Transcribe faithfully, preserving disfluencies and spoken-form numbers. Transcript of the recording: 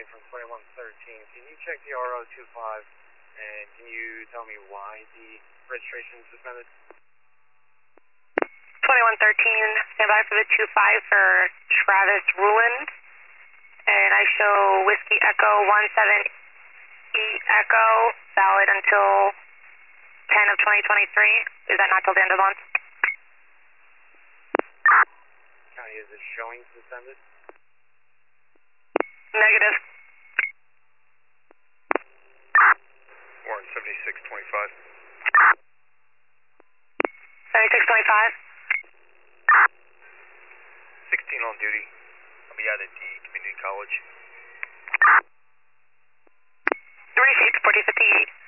County from twenty-one thirteen. Can you check the R O two five and can you tell me why the registration is suspended? twenty-one thirteen, stand by for the two five for Travis Ruland. And I show Whiskey Echo one seven eight Echo, valid until ten of twenty twenty-three. Is that not till the end of the month? County, is it showing suspended? Negative. Warren seventy-six twenty-five. seventy-six twenty-five. sixteen on duty. I'll be out at the community college. Receipt, forty fifty-eight.